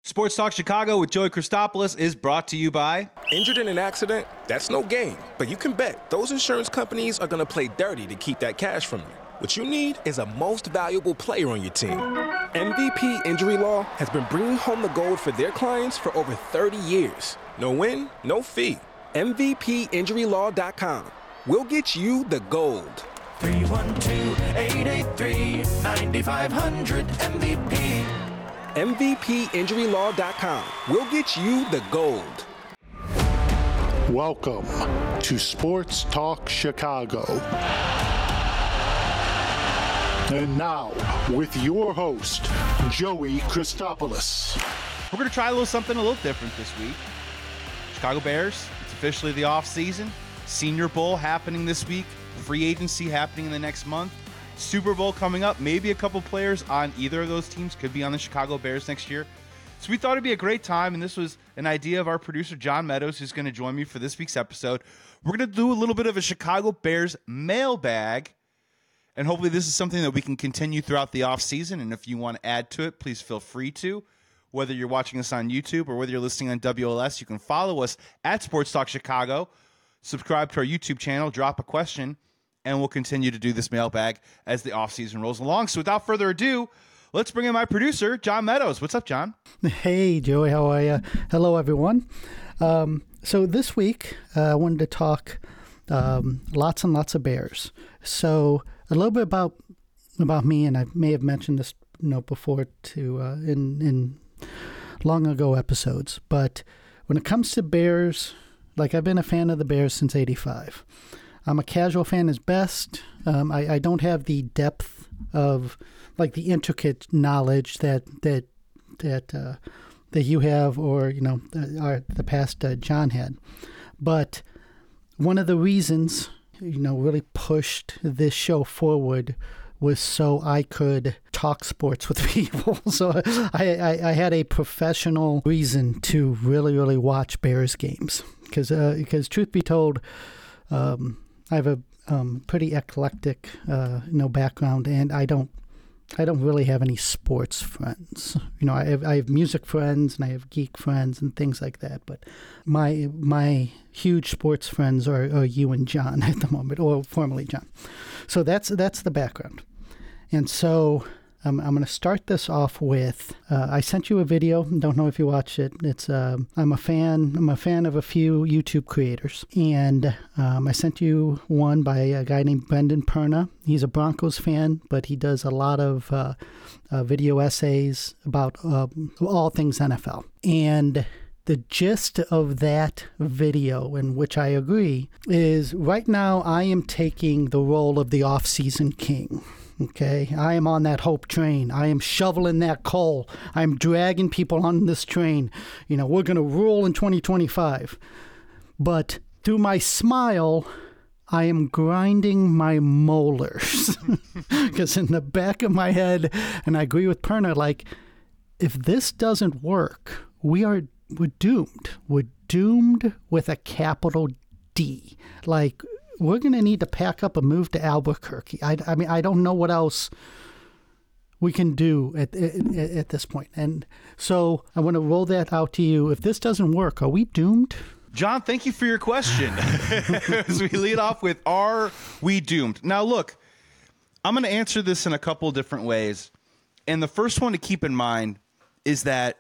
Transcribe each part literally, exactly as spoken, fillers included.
Sports Talk Chicago with Joey Christopoulos is brought to you by... Injured in an accident? That's no game. But you can bet those insurance companies are going to play dirty to keep that cash from you. What you need is a most valuable player on your team. M V P Injury Law has been bringing home the gold for their clients for over thirty years. No win, no fee. M V P Injury Law dot com. We'll get you the gold. three one two, eight eight three, nine five zero zero M V P. M V P Injury Law dot com. We'll get you the gold. Welcome to Sports Talk Chicago. And now, with your host, Joey Christopoulos. We're going to try a little something a little different this week. Chicago Bears, it's officially the offseason. Senior Bowl happening this week. Free agency happening in the next month. Super Bowl coming up. Maybe a couple players on either of those teams could be on the Chicago Bears next year. So we thought it'd be a great time, and this was an idea of our producer, John Meadows, who's going to join me for this week's episode. We're going to do a little bit of a Chicago Bears mailbag, and hopefully this is something that we can continue throughout the offseason, and if you want to add to it, please feel free to. Whether you're watching us on YouTube or whether you're listening on W L S, you can follow us at Sports Talk Chicago, subscribe to our YouTube channel, drop a question, and we'll continue to do this mailbag as the offseason rolls along. So without further ado, let's bring in my producer, John Meadows. What's up, John? Hey, Joey. How are you? Hello, everyone. Um, so this week, uh, I wanted to talk um, lots and lots of Bears. So a little bit about about me, and I may have mentioned this you know, before to uh, in in long ago episodes. But when it comes to Bears, like I've been a fan of the Bears since eighty-five. I'm a casual fan as best. Um, I, I don't have the depth of, like, the intricate knowledge that that that uh, that you have, or you know, the, our, the past uh, John had. But one of the reasons, you know, really pushed this show forward was so I could talk sports with people. So I, I, I had a professional reason to really, really watch Bears games because uh, because truth be told. Um, I have a um, pretty eclectic, uh, you know, background, and I don't, I don't really have any sports friends. You know, I have, I have music friends and I have geek friends and things like that. But my my huge sports friends are, are you and John at the moment, or formerly John. So that's that's the background, and so. Um, I'm going to start this off with, uh, I sent you a video. Don't know if you watched it. It's uh, I'm a fan. I'm a fan of a few YouTube creators. And um, I sent you one by a guy named Brendan Perna. He's a Broncos fan, but he does a lot of uh, uh, video essays about uh, all things N F L. And the gist of that video, in which I agree, is right now I am taking the role of the off-season king. Okay, I am on that hope train. I am shoveling that coal. I'm dragging people on this train. You know, we're going to rule in twenty twenty-five. But through my smile, I am grinding my molars. Because in the back of my head, and I agree with Perna, like, if this doesn't work, we are we're doomed. We're doomed with a capital D. Like, we're going to need to pack up and move to Albuquerque. I, I mean, I don't know what else we can do at, at at this point. And so I want to roll that out to you. If this doesn't work, are we doomed? John, thank you for your question. As we lead off with, are we doomed? Now, look, I'm going to answer this in a couple different ways. And the first one to keep in mind is that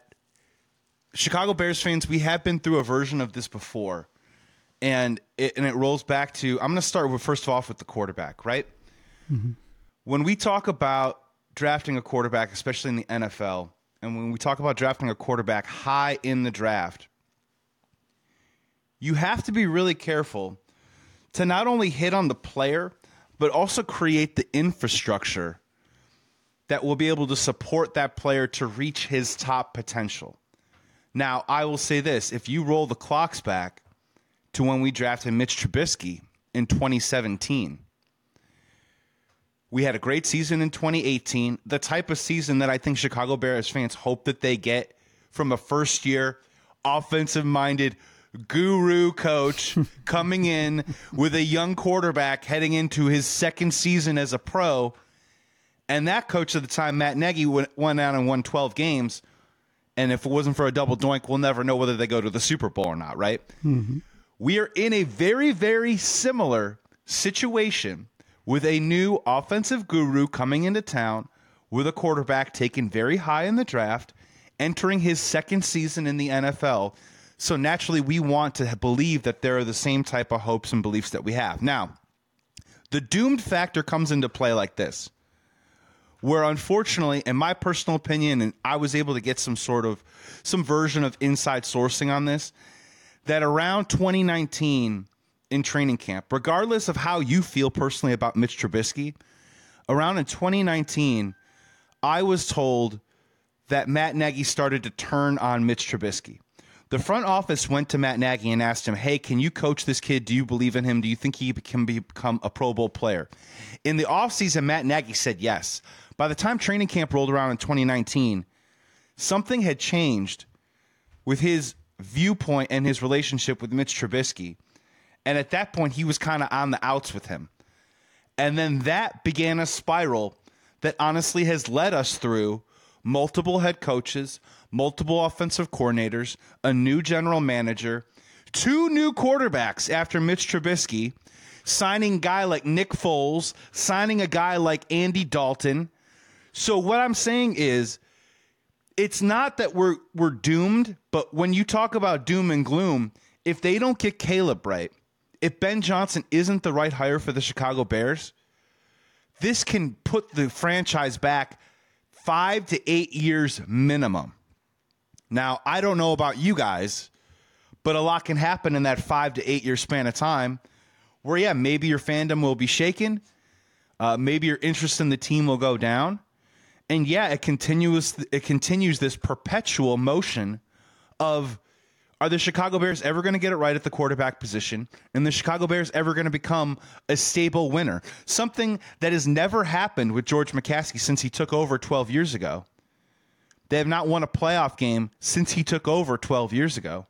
Chicago Bears fans, we have been through a version of this before. And it, and it rolls back to, I'm going to start with, first off, with the quarterback, right? Mm-hmm. When we talk about drafting a quarterback, especially in the N F L, and when we talk about drafting a quarterback high in the draft, you have to be really careful to not only hit on the player, but also create the infrastructure that will be able to support that player to reach his top potential. Now, I will say this. If you roll the clocks back to when we drafted Mitch Trubisky in twenty seventeen. We had a great season in twenty eighteen, the type of season that I think Chicago Bears fans hope that they get from a first-year, offensive-minded guru coach coming in with a young quarterback heading into his second season as a pro. And that coach at the time, Matt Nagy, went, went out and won twelve games. And if it wasn't for a double doink, we'll never know whether they go to the Super Bowl or not, right? Mm-hmm. We are in a very, very similar situation with a new offensive guru coming into town with a quarterback taken very high in the draft, entering his second season in the N F L. So naturally, we want to believe that there are the same type of hopes and beliefs that we have. Now, the doomed factor comes into play like this, where unfortunately, in my personal opinion, and I was able to get some sort of, some version of inside sourcing on this, that around twenty nineteen in training camp, regardless of how you feel personally about Mitch Trubisky, around in twenty nineteen, I was told that Matt Nagy started to turn on Mitch Trubisky. The front office went to Matt Nagy and asked him, hey, can you coach this kid? Do you believe in him? Do you think he can become a Pro Bowl player? In the offseason, Matt Nagy said yes. By the time training camp rolled around in twenty nineteen, something had changed with his viewpoint and his relationship with Mitch Trubisky. And at that point, he was kind of on the outs with him. And then that began a spiral that honestly has led us through multiple head coaches, multiple offensive coordinators, a new general manager, two new quarterbacks after Mitch Trubisky, signing a guy like Nick Foles, signing a guy like Andy Dalton. So what I'm saying is, it's not that we're we're doomed, but when you talk about doom and gloom, if they don't get Caleb right, if Ben Johnson isn't the right hire for the Chicago Bears, this can put the franchise back five to eight years minimum. Now, I don't know about you guys, but a lot can happen in that five to eight year span of time where, yeah, maybe your fandom will be shaken. Uh, maybe your interest in the team will go down. And yeah, it continues, it continues this perpetual motion of, are the Chicago Bears ever going to get it right at the quarterback position? And the Chicago Bears ever going to become a stable winner? Something that has never happened with George McCaskey since he took over twelve years ago. They have not won a playoff game since he took over twelve years ago.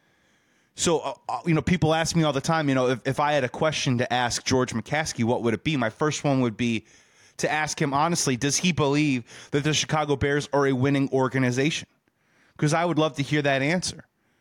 So, uh, you know, people ask me all the time, you know, if, if I had a question to ask George McCaskey, what would it be? My first one would be to ask him honestly, does he believe that the Chicago Bears are a winning organization? Because I would love to hear that answer.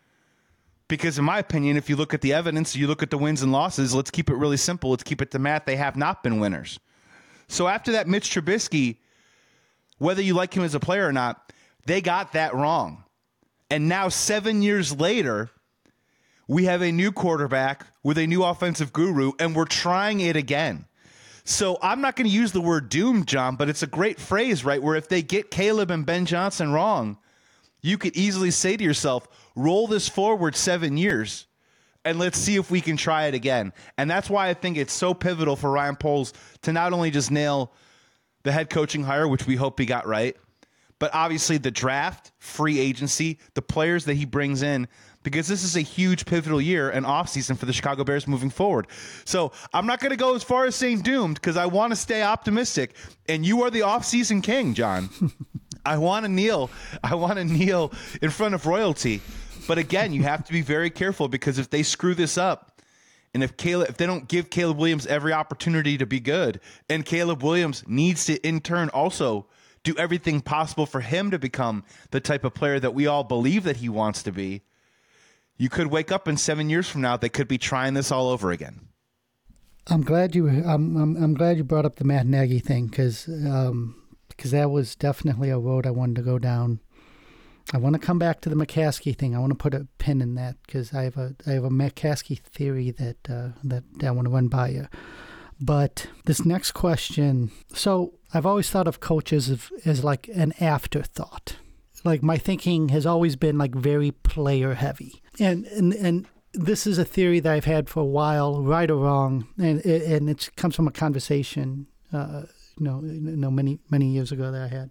Because in my opinion, if you look at the evidence, you look at the wins and losses, let's keep it really simple. Let's keep it to math. They have not been winners. So after that, Mitch Trubisky, whether you like him as a player or not, they got that wrong. And now seven years later, we have a new quarterback with a new offensive guru, and we're trying it again. So I'm not going to use the word doomed, John, but it's a great phrase, right? Where if they get Caleb and Ben Johnson wrong, you could easily say to yourself, roll this forward seven years and let's see if we can try it again. And that's why I think it's so pivotal for Ryan Poles to not only just nail the head coaching hire, which we hope he got right, but obviously the draft, free agency, the players that he brings in, because this is a huge pivotal year and offseason for the Chicago Bears moving forward. So I'm not going to go as far as saying doomed because I want to stay optimistic. And you are the offseason king, John. I want to kneel. I want to kneel in front of royalty. But again, you have to be very careful because if they screw this up, and if Caleb, if they don't give Caleb Williams every opportunity to be good, and Caleb Williams needs to in turn also do everything possible for him to become the type of player that we all believe that he wants to be, you could wake up in seven years from now, they could be trying this all over again. I'm glad you. I'm. I'm, I'm glad you brought up the Matt Nagy thing because um, because that was definitely a road I wanted to go down. I want to come back to the McCaskey thing. I want to put a pin in that because I have a I have a McCaskey theory that uh, that, that I want to run by you. But this next question. So I've always thought of coaches as, as like an afterthought. Like my thinking has always been like very player heavy. And, and and this is a theory that I've had for a while, right or wrong, and and it comes from a conversation, uh, you know, you know, many many years ago that I had,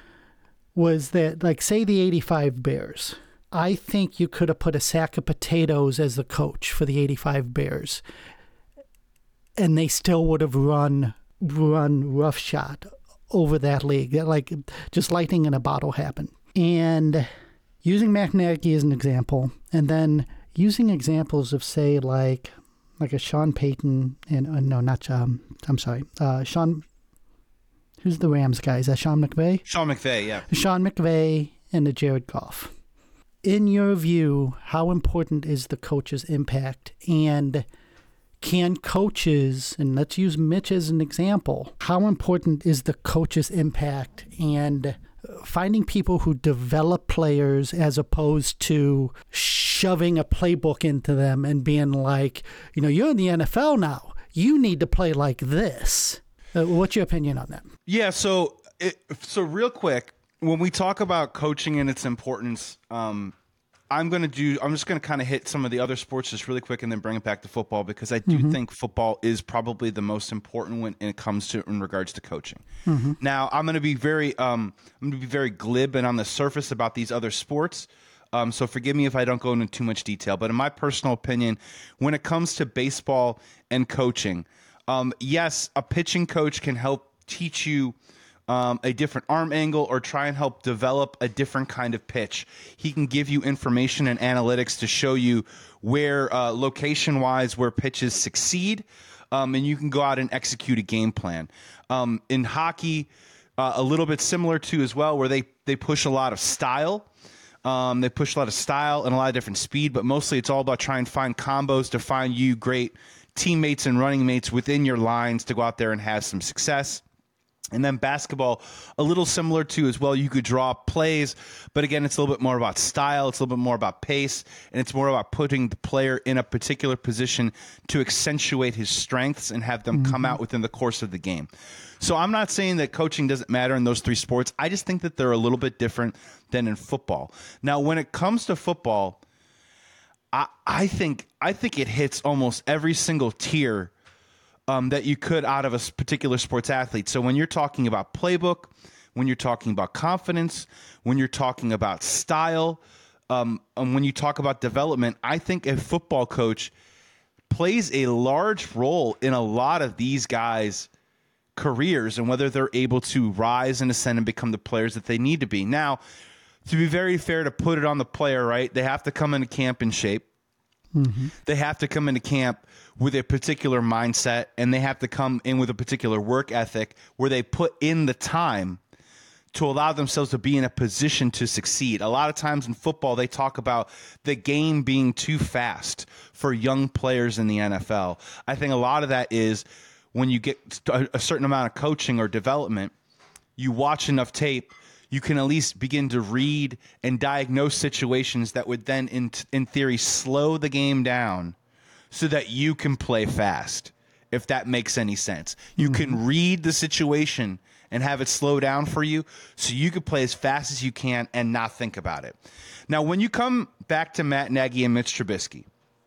was that like say the eighty-five Bears, I think you could have put a sack of potatoes as the coach for the eighty-five Bears, and they still would have run run roughshod over that league, like just lightning in a bottle happened. And using Matt Nagy as an example, and then using examples of, say, like like a Sean Payton, and uh, no, not, um, I'm sorry, uh, Sean, who's the Rams guy? Is that Sean McVay? Sean McVay, yeah. Sean McVay and a Jared Goff. In your view, how important is the coach's impact? And can coaches, and let's use Mitch as an example, how important is the coach's impact and finding people who develop players as opposed to shoving a playbook into them and being like, you know, you're in the N F L now. You need to play like this. Uh, what's your opinion on that? Yeah, so it, so real quick, when we talk about coaching and its importance, um, I'm going to do, I'm just going to kind of hit some of the other sports just really quick and then bring it back to football because I do mm-hmm. think football is probably the most important when it comes to in regards to coaching. Mm-hmm. Now, I'm going to be very, um, I'm going to be very glib and on the surface about these other sports. Um, so forgive me if I don't go into too much detail, but in my personal opinion, when it comes to baseball and coaching, um, yes, a pitching coach can help teach you Um, a different arm angle or try and help develop a different kind of pitch. He can give you information and analytics to show you where uh, location-wise where pitches succeed, um, and you can go out and execute a game plan. Um, in hockey, uh, a little bit similar to as well, where they, they push a lot of style. Um, they push a lot of style and a lot of different speed, but mostly it's all about trying to find combos to find you great teammates and running mates within your lines to go out there and have some success. And then basketball, a little similar to as well. You could draw plays, but again, it's a little bit more about style. It's a little bit more about pace, and it's more about putting the player in a particular position to accentuate his strengths and have them mm-hmm. come out within the course of the game. So I'm not saying that coaching doesn't matter in those three sports. I just think that they're a little bit different than in football. Now, when it comes to football, I, I think I think it hits almost every single tier Um, that you could out of a particular sports athlete. So when you're talking about playbook, when you're talking about confidence, when you're talking about style, um, and when you talk about development, I think a football coach plays a large role in a lot of these guys' careers and whether they're able to rise and ascend and become the players that they need to be. Now, to be very fair to put it on the player, right, they have to come into camp in shape. Mm-hmm. They have to come into camp with a particular mindset, and they have to come in with a particular work ethic where they put in the time to allow themselves to be in a position to succeed. A lot of times in football, they talk about the game being too fast for young players in the N F L. I think a lot of that is when you get a certain amount of coaching or development, you watch enough tape, you can at least begin to read and diagnose situations that would then, in, in theory, slow the game down so that you can play fast, if that makes any sense. You mm-hmm. can read the situation and have it slow down for you so you can play as fast as you can and not think about it. Now, when you come back to Matt Nagy and Mitch Trubisky,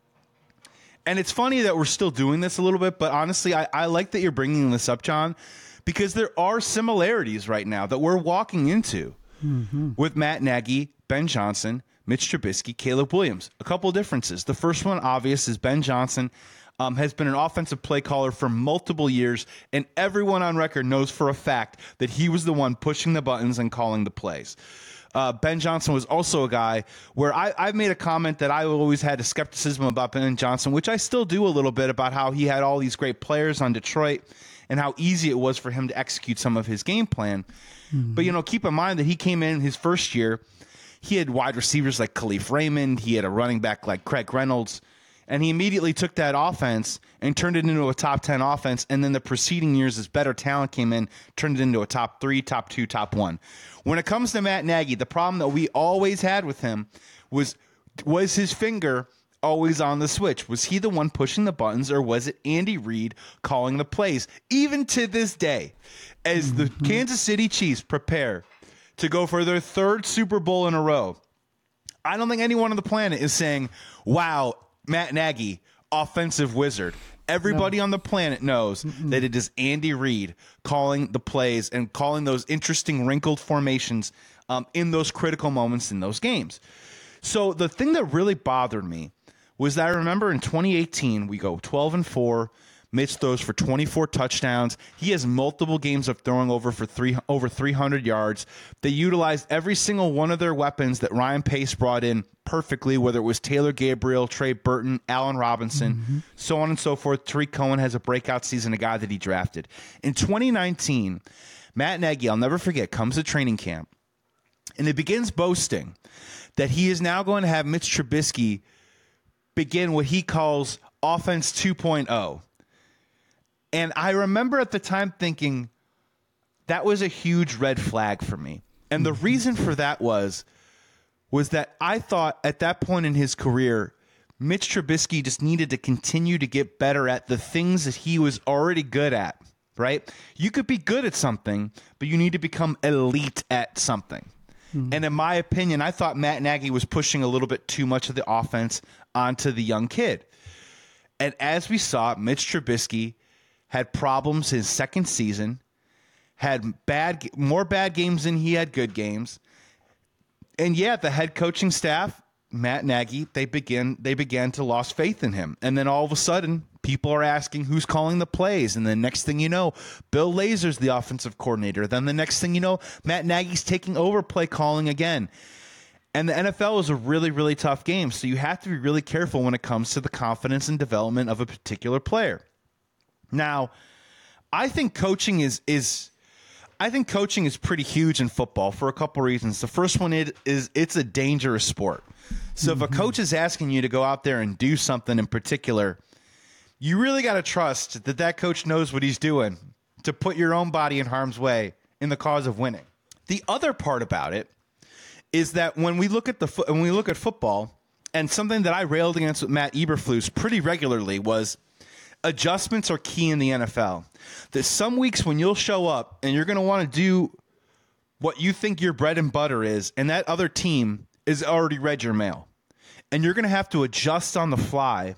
and it's funny that we're still doing this a little bit, but honestly, I, I like that you're bringing this up, John, because there are similarities right now that we're walking into mm-hmm. with Matt Nagy, Ben Johnson, Mitch Trubisky, Caleb Williams. A couple of differences. The first one, obvious, is Ben Johnson um, has been an offensive play caller for multiple years, and everyone on record knows for a fact that he was the one pushing the buttons and calling the plays. Uh, Ben Johnson was also a guy where I, I've made a comment that I always had a skepticism about Ben Johnson, which I still do a little bit, about how he had all these great players on Detroit and how easy it was for him to execute some of his game plan. Mm-hmm. But, you know, keep in mind that he came in his first year. He had wide receivers like Khalif Raymond. He had a running back like Craig Reynolds. And he immediately took that offense and turned it into a top ten offense. And then the preceding years, as better talent came in, turned it into a top three, top two, top one. When it comes to Matt Nagy, the problem that we always had with him was, was his finger always on the switch? Was he the one pushing the buttons, or was it Andy Reid calling the plays? Even to this day, as the mm-hmm. Kansas City Chiefs prepare to go for their third Super Bowl in a row, I don't think anyone on the planet is saying, wow, Matt Nagy, offensive wizard. Everybody no. on the planet knows Mm-mm. that it is Andy Reid calling the plays and calling those interesting wrinkled formations um, in those critical moments in those games. So the thing that really bothered me was that I remember in twenty eighteen, we go twelve and four. Mitch throws for twenty-four touchdowns. He has multiple games of throwing over for three over three hundred yards. They utilized every single one of their weapons that Ryan Pace brought in perfectly, whether it was Taylor Gabriel, Trey Burton, Allen Robinson, mm-hmm. so on and so forth. Tariq Cohen has a breakout season, a guy that he drafted. In twenty nineteen, Matt Nagy, I'll never forget, comes to training camp. And it begins boasting that he is now going to have Mitch Trubisky begin what he calls offense two point oh. And I remember at the time thinking that was a huge red flag for me. And the reason for that was, was that I thought at that point in his career, Mitch Trubisky just needed to continue to get better at the things that he was already good at, right? You could be good at something, but you need to become elite at something. Mm-hmm. And in my opinion, I thought Matt Nagy was pushing a little bit too much of the offense onto the young kid. And as we saw, Mitch Trubisky had problems his second season, had bad, more bad games than he had good games. And yeah, the head coaching staff, Matt Nagy, they begin they began to lose faith in him. And then all of a sudden, people are asking who's calling the plays. And the next thing you know, Bill Lazor's the offensive coordinator. Then the next thing you know, Matt Nagy's taking over play calling again. And the N F L is a really, really tough game. So you have to be really careful when it comes to the confidence and development of a particular player. Now, I think coaching is is I think coaching is pretty huge in football for a couple reasons. The first one is, is it's a dangerous sport. So mm-hmm. if a coach is asking you to go out there and do something in particular, you really got to trust that that coach knows what he's doing to put your own body in harm's way in the cause of winning. The other part about it is that when we look at the fo- when we look at football, and something that I railed against with Matt Eberflus pretty regularly was adjustments are key in the N F L. There's some weeks when you'll show up and you're going to want to do what you think your bread and butter is, and that other team is already read your mail. And you're going to have to adjust on the fly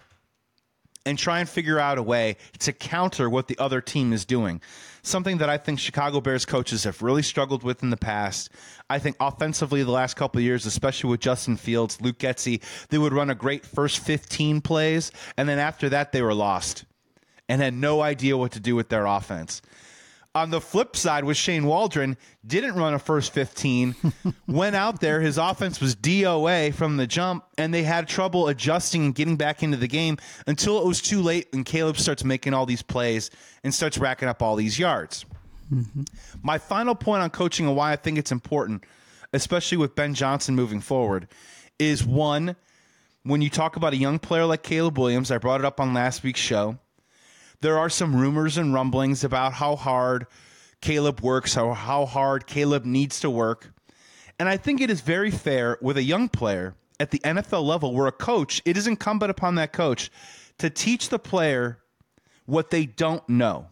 and try and figure out a way to counter what the other team is doing. Something that I think Chicago Bears coaches have really struggled with in the past. I think offensively the last couple of years, especially with Justin Fields, Luke Getsy, they would run a great first fifteen plays, and then after that they were lost and had no idea what to do with their offense. On the flip side with Shane Waldron, didn't run a first fifteen, went out there, his offense was D O A from the jump, and they had trouble adjusting and getting back into the game until it was too late and Caleb starts making all these plays and starts racking up all these yards. Mm-hmm. My final point on coaching and why I think it's important, especially with Ben Johnson moving forward, is one, when you talk about a young player like Caleb Williams, I brought it up on last week's show, there are some rumors and rumblings about how hard Caleb works, how, how hard Caleb needs to work. And I think it is very fair with a young player at the N F L level where a coach, it is incumbent upon that coach to teach the player what they don't know.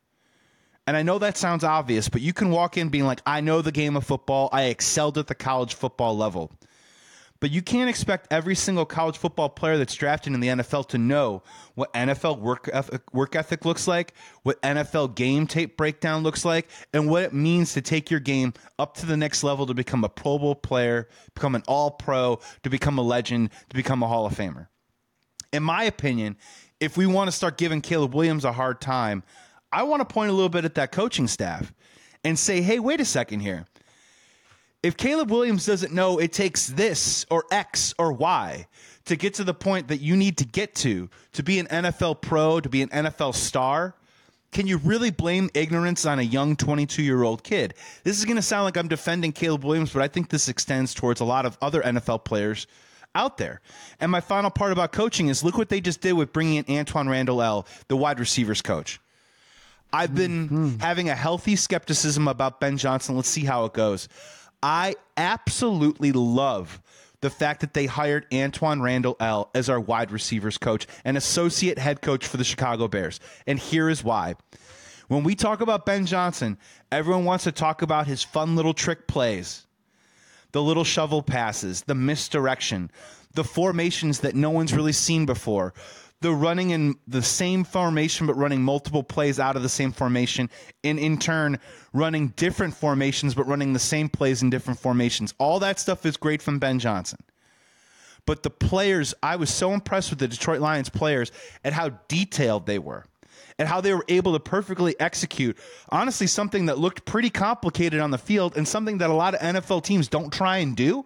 And I know that sounds obvious, but you can walk in being like, I know the game of football. I excelled at the college football level. But you can't expect every single college football player that's drafted in the N F L to know what N F L work ethic, work ethic looks like, what N F L game tape breakdown looks like, and what it means to take your game up to the next level to become a Pro Bowl player, become an All-Pro, to become a legend, to become a Hall of Famer. In my opinion, if we want to start giving Caleb Williams a hard time, I want to point a little bit at that coaching staff and say, hey, wait a second here. If Caleb Williams doesn't know it takes this or X or Y to get to the point that you need to get to, to be an N F L pro, to be an N F L star, can you really blame ignorance on a young twenty-two-year-old kid? This is going to sound like I'm defending Caleb Williams, but I think this extends towards a lot of other N F L players out there. And my final part about coaching is look what they just did with bringing in Antoine Randall El, the wide receivers coach. I've been mm-hmm. having a healthy skepticism about Ben Johnson. Let's see how it goes. I absolutely love the fact that they hired Antoine Randall El as our wide receivers coach and associate head coach for the Chicago Bears. And here is why. When we talk about Ben Johnson, everyone wants to talk about his fun little trick plays, the little shovel passes, the misdirection, the formations that no one's really seen before, the running in the same formation but running multiple plays out of the same formation, and in turn running different formations but running the same plays in different formations. All that stuff is great from Ben Johnson. But the players, I was so impressed with the Detroit Lions players at how detailed they were and how they were able to perfectly execute, honestly, something that looked pretty complicated on the field and something that a lot of N F L teams don't try and do.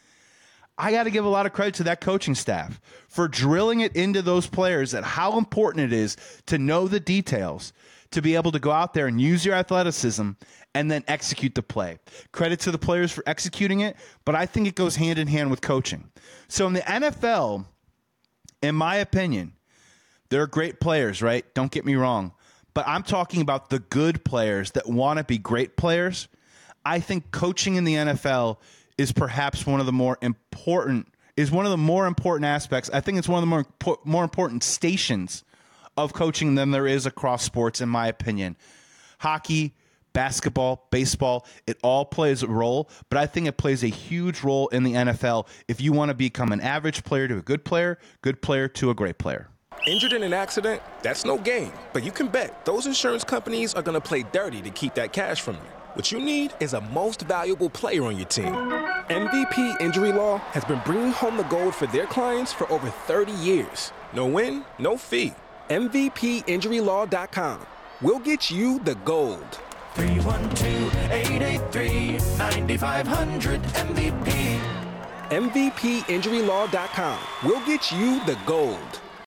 I got to give a lot of credit to that coaching staff for drilling it into those players at how important it is to know the details, to be able to go out there and use your athleticism and then execute the play. Credit to the players for executing it, but I think it goes hand in hand with coaching. So in the N F L, in my opinion, they're great players, right? Don't get me wrong. But I'm talking about the good players that want to be great players. I think coaching in the N F L is perhaps one of the more important, is one of the more important aspects. I think it's one of the more, more important stations of coaching than there is across sports, in my opinion. Hockey, basketball, baseball, it all plays a role, but I think it plays a huge role in the N F L if you want to become an average player to a good player, good player to a great player. Injured in an accident? That's no game. But you can bet those insurance companies are going to play dirty to keep that cash from you. What you need is a most valuable player on your team. M V P Injury Law has been bringing home the gold for their clients for over thirty years. No win, no fee. M V P Injury Law dot com. We'll get you the gold. three one two, eight eight three, nine five hundred M V P. M V P Injury Law dot com. We'll get you the gold.